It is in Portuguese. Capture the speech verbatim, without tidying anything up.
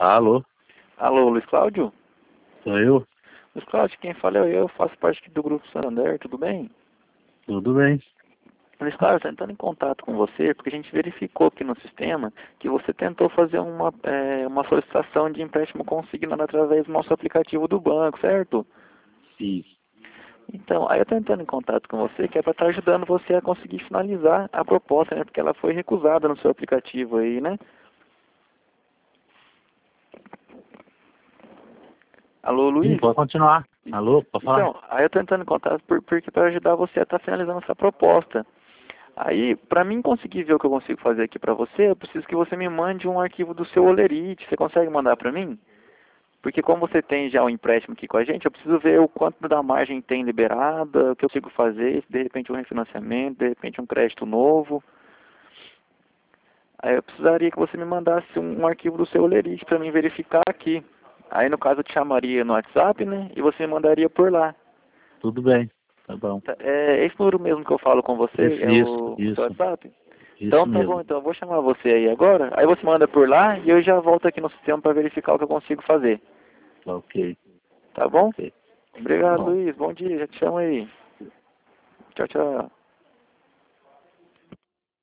Alô, Alô, Luiz Cláudio? sou eu? Luiz Cláudio, quem fala é eu, eu faço parte aqui do Grupo Santander, tudo bem? Tudo bem? Luiz Cláudio, estou entrando em contato com você porque a gente verificou aqui no sistema que você tentou fazer uma, é, uma solicitação de empréstimo consignado através do nosso aplicativo do banco, certo? Sim. Então, aí eu estou entrando em contato com você que é para estar ajudando você a conseguir finalizar a proposta, né? Porque ela foi recusada no seu aplicativo aí, né? Alô, Sim, Luiz? pode continuar. Alô, pode falar? Então, aí eu estou entrando em contato por, porque para ajudar você a estar finalizando essa proposta. Aí, para mim conseguir ver o que eu consigo fazer aqui para você, eu preciso que você me mande um arquivo do seu Olerite. Você consegue mandar para mim? Porque como você tem já um empréstimo aqui com a gente, eu preciso ver o quanto da margem tem liberada, o que eu consigo fazer, se de repente um refinanciamento, de repente um crédito novo. Aí eu precisaria que você me mandasse um, um arquivo do seu Olerite para mim verificar aqui. Aí no caso eu te chamaria no WhatsApp, né? E você me mandaria por lá. Tudo bem, tá bom. Tá, é esse número mesmo que eu falo com você, Isso, é isso, o, o seu isso, WhatsApp? isso Então tá mesmo. bom, então eu vou chamar você aí agora, aí você manda por lá e eu já volto aqui no sistema para verificar o que eu consigo fazer. Tá ok, Tá tá bom? ok. Tá Obrigado, bom. Luiz. Bom dia, já te chamo aí. Tchau, tchau.